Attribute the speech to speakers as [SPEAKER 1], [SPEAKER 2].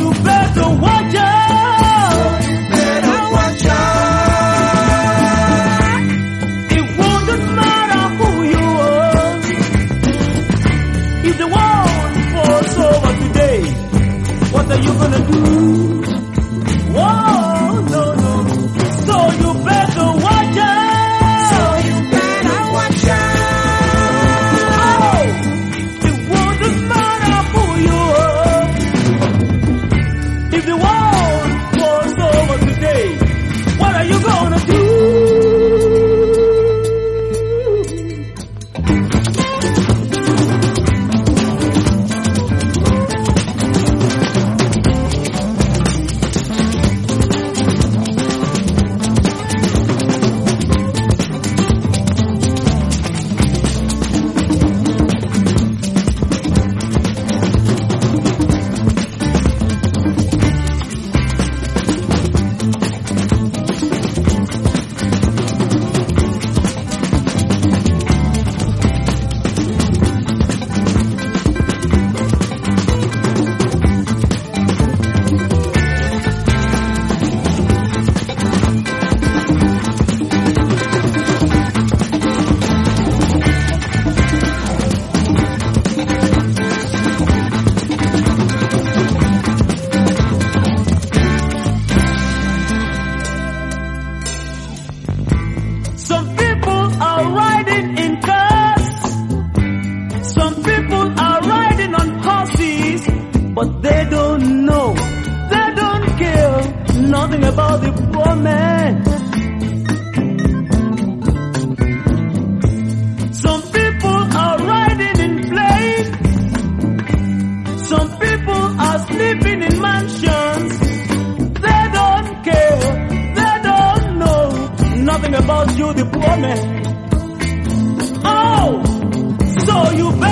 [SPEAKER 1] you better watch out.
[SPEAKER 2] Better watch out.
[SPEAKER 1] It won't matter who you are. If the world falls over today, what are you gonna do? Whoa, no, no. So you better watch out.
[SPEAKER 2] So you better watch out.
[SPEAKER 1] Oh, it won't matter who you are. If the world falls over today, what are you gonna do? Some people are riding in cars. Some people are riding on horses, but they don't know, they don't care nothing about the poor man. Some people are riding in planes. Some people are sleeping in mansions. They don't care, they don't know nothing about you, the poor man. Oh, so you better